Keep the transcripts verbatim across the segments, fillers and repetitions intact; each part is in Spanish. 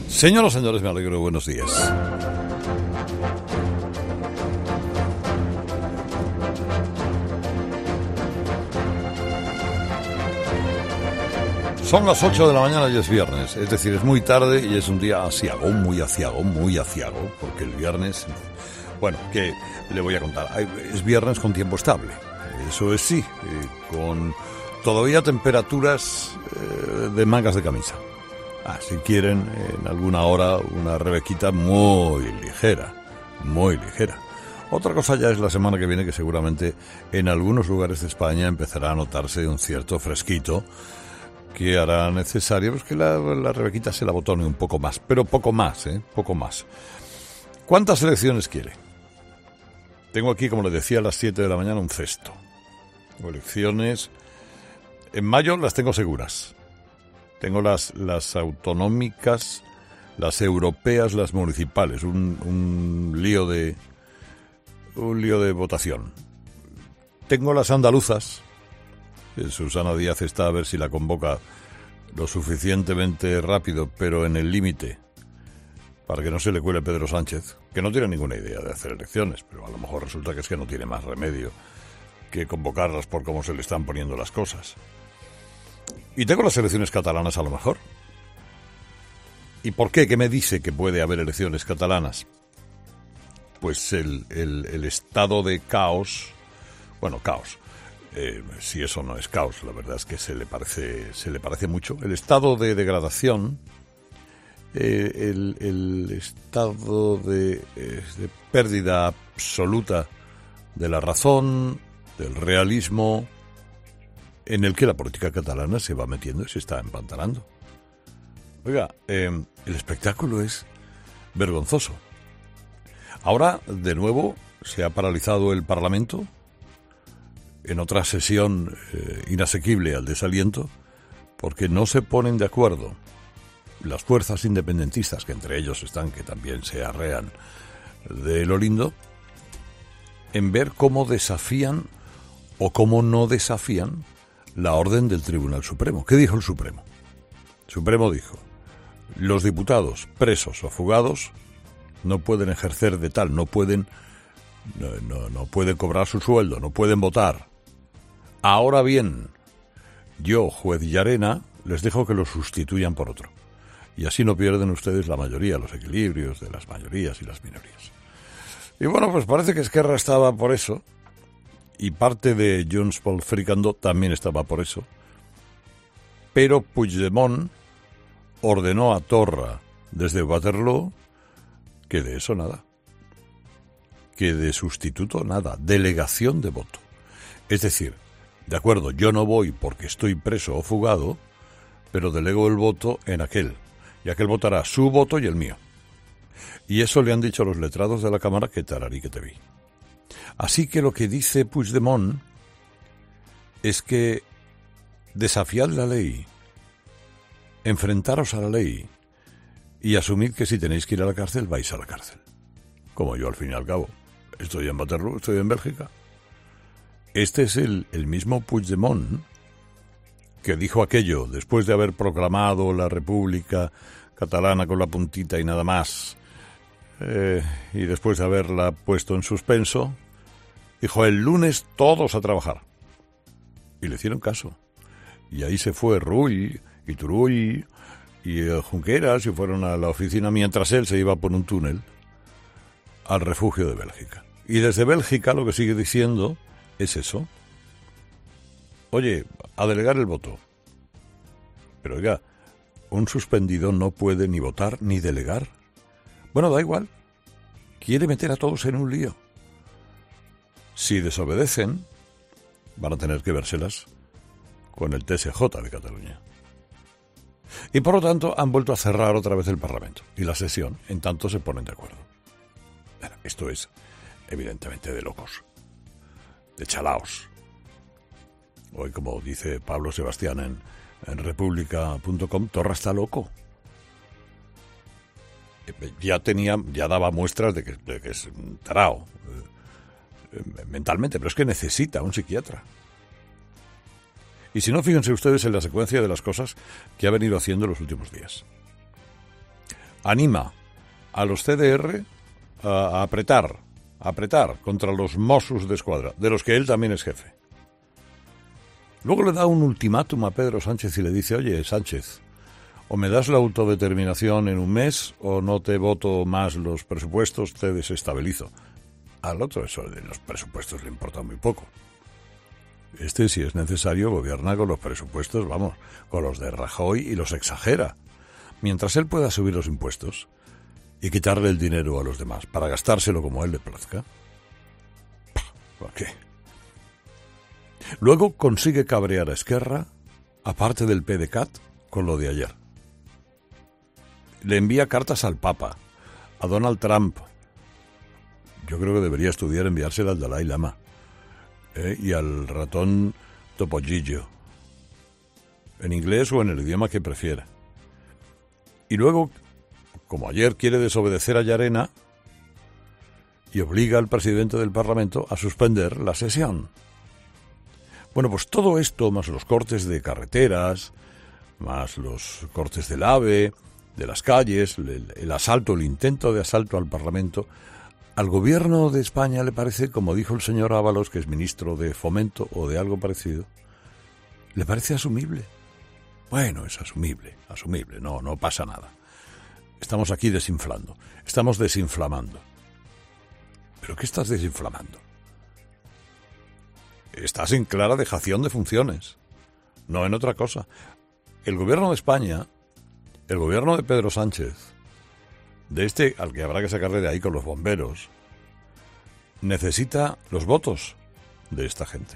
Señoras y señores, me alegro, buenos días. Son las ocho de la mañana y es viernes, es decir, es muy tarde y es un día aciago, muy aciago, muy aciago, porque el viernes, bueno, ¿qué le voy a contar? Es viernes con tiempo estable, eso es sí, con todavía temperaturas de mangas de camisa. Ah, si quieren, en alguna hora, una rebequita muy ligera, muy ligera. Otra cosa ya es la semana que viene, que seguramente en algunos lugares de España empezará a notarse un cierto fresquito que hará necesario pues, que la, la rebequita se la botone un poco más, pero poco más, ¿eh? Poco más. ¿Cuántas elecciones quiere? Tengo aquí, como les decía, a las siete de la mañana un cesto. Elecciones. En mayo las tengo seguras. Tengo las, las autonómicas, las europeas, las municipales, un, un lío de un lío de votación. Tengo las andaluzas. Susana Díaz está a ver si la convoca lo suficientemente rápido, pero en el límite, para que no se le cuele Pedro Sánchez, que no tiene ninguna idea de hacer elecciones, pero a lo mejor resulta que es que no tiene más remedio que convocarlas por cómo se le están poniendo las cosas. Y tengo las elecciones catalanas a lo mejor. ¿Y por qué? ¿Qué me dice que puede haber elecciones catalanas? Pues el, el, el estado de caos, bueno, caos, eh, si eso no es caos, la verdad es que se le parece, se le parece mucho. El estado de degradación, eh, el, el estado de, eh, de pérdida absoluta de la razón, del realismo, en el que la política catalana se va metiendo y se está empantanando. Oiga, eh, el espectáculo es vergonzoso. Ahora, de nuevo, se ha paralizado el Parlamento en otra sesión eh, inasequible al desaliento, porque no se ponen de acuerdo las fuerzas independentistas, que entre ellos están, que también se arrean de lo lindo, en ver cómo desafían o cómo no desafían la orden del Tribunal Supremo. ¿Qué dijo el Supremo? El Supremo dijo: los diputados presos o fugados no pueden ejercer de tal, no pueden, no, no, no pueden cobrar su sueldo, no pueden votar. Ahora bien, yo, juez Llarena, les dejo que lo sustituyan por otro. Y así no pierden ustedes la mayoría, los equilibrios de las mayorías y las minorías. Y bueno, pues parece que Esquerra estaba por eso. Y parte de Junts pel Fricandó también estaba por eso. Pero Puigdemont ordenó a Torra desde Waterloo que de eso nada. Que de sustituto nada. Delegación de voto. Es decir, de acuerdo, yo no voy porque estoy preso o fugado, pero delego el voto en aquel. Y aquel votará su voto y el mío. Y eso le han dicho a los letrados de la Cámara que tararí que te vi. Así que lo que dice Puigdemont es que desafiad la ley, enfrentaros a la ley y asumid que si tenéis que ir a la cárcel, vais a la cárcel. Como yo al fin y al cabo. Estoy en Waterloo, estoy en Bélgica. Este es el, el mismo Puigdemont que dijo aquello después de haber proclamado la República Catalana con la puntita y nada más, eh, y después de haberla puesto en suspenso. Dijo: el lunes todos a trabajar. Y le hicieron caso. Y ahí se fue Rull y Turull y eh, Junqueras y fueron a la oficina mientras él se iba por un túnel al refugio de Bélgica. Y desde Bélgica lo que sigue diciendo es eso. Oye, a delegar el voto. Pero oiga, un suspendido no puede ni votar ni delegar. Bueno, da igual. Quiere meter a todos en un lío. Si desobedecen, van a tener que vérselas con el T S J de Cataluña. Y por lo tanto han vuelto a cerrar otra vez el Parlamento y la sesión, en tanto se ponen de acuerdo. Bueno, esto es evidentemente de locos, de chalaos. Hoy, como dice Pablo Sebastián en, en república punto com, Torra está loco. Ya tenía, ya daba muestras de que, de que es un tarao mentalmente, pero es que necesita un psiquiatra. Y si no, fíjense ustedes en la secuencia de las cosas que ha venido haciendo en los últimos días. anima a los C D R a, a apretar, a apretar contra los Mossos de Escuadra, de los que él también es jefe. Luego le da un ultimátum a Pedro Sánchez y le dice, oye, Sánchez, o me das la autodeterminación en un mes o no te voto más los presupuestos, te desestabilizo. Al otro eso de los presupuestos le importa muy poco. Este, si es necesario, gobierna con los presupuestos, vamos, con los de Rajoy y los exagera. Mientras él pueda subir los impuestos y quitarle el dinero a los demás para gastárselo como a él le plazca, ¿para qué? Luego consigue cabrear a Esquerra, aparte del P D C A T, con lo de ayer. Le envía cartas al Papa, a Donald Trump. Yo creo que debería estudiar enviársela al Dalai Lama. ¿eh? Y al ratón Topollillo. En inglés o en el idioma que prefiera. Y luego, como ayer quiere desobedecer a Llarena, y obliga al presidente del Parlamento a suspender la sesión. Bueno, pues todo esto, más los cortes de carreteras, más los cortes del AVE, de las calles, el, el asalto, el intento de asalto al Parlamento, al gobierno de España le parece, como dijo el señor Ábalos, que es ministro de Fomento o de algo parecido, le parece asumible. Bueno, es asumible, asumible, no, no pasa nada. Estamos aquí desinflando, estamos desinflamando. ¿Pero qué estás desinflamando? Estás en clara dejación de funciones, no en otra cosa. El gobierno de España, el gobierno de Pedro Sánchez, de este al que habrá que sacarle de ahí con los bomberos, necesita los votos de esta gente.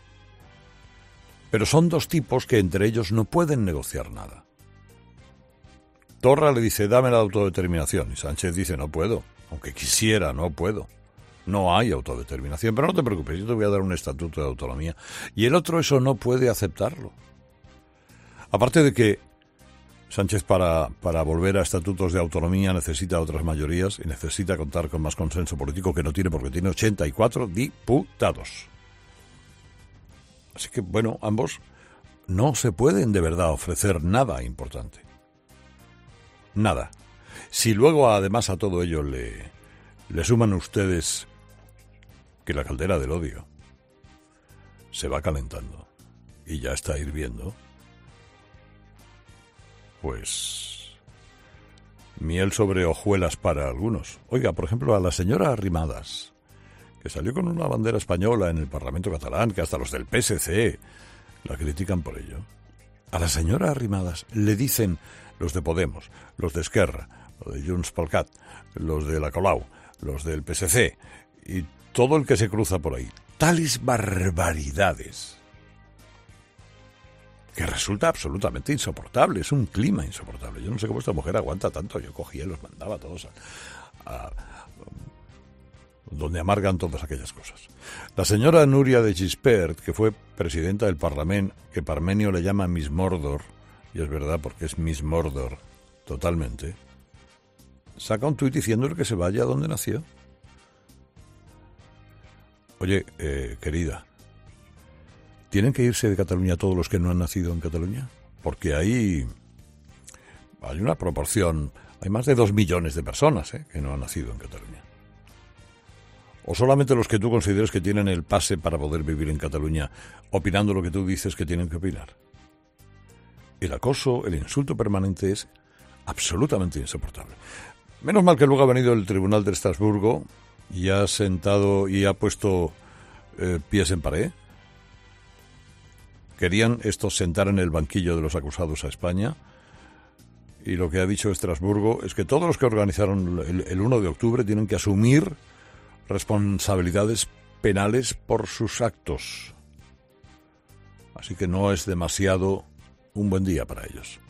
Pero son dos tipos que entre ellos no pueden negociar nada. Torra le dice, dame la autodeterminación, y Sánchez dice, no puedo, aunque quisiera, no puedo. No hay autodeterminación, pero no te preocupes, yo te voy a dar un estatuto de autonomía. Y el otro eso no puede aceptarlo. Aparte de que Sánchez para, para volver a estatutos de autonomía necesita otras mayorías y necesita contar con más consenso político que no tiene porque tiene ochenta y cuatro diputados. Así que, bueno, ambos no se pueden de verdad ofrecer nada importante. Nada. Si luego además a todo ello le, le suman ustedes que la caldera del odio se va calentando y ya está hirviendo, pues miel sobre hojuelas para algunos. Oiga, por ejemplo, a la señora Arrimadas, que salió con una bandera española en el Parlamento catalán, que hasta los del P S C la critican por ello. A la señora Arrimadas le dicen los de Podemos, los de Esquerra, los de Junts pel Cat, los de la Colau, los del P S C y todo el que se cruza por ahí, tales barbaridades que resulta absolutamente insoportable, es un clima insoportable. Yo no sé cómo esta mujer aguanta tanto, yo cogía y los mandaba todos a, a, a donde amargan todas aquellas cosas. La señora Núria de Gispert, que fue presidenta del Parlamento, que Parmenio le llama Miss Mordor, y es verdad porque es Miss Mordor totalmente, saca un tuit diciéndole que se vaya a donde nació. Oye, eh, querida, ¿tienen que irse de Cataluña todos los que no han nacido en Cataluña? Porque ahí hay una proporción, hay más de dos millones de personas eh, que no han nacido en Cataluña. O solamente los que tú consideres que tienen el pase para poder vivir en Cataluña, opinando lo que tú dices que tienen que opinar. El acoso, el insulto permanente es absolutamente insoportable. Menos mal que luego ha venido el Tribunal de Estrasburgo y ha sentado y ha puesto eh, pies en pared. Querían estos sentar en el banquillo de los acusados a España y lo que ha dicho Estrasburgo es que todos los que organizaron el, el uno de octubre tienen que asumir responsabilidades penales por sus actos. Así que no es demasiado un buen día para ellos.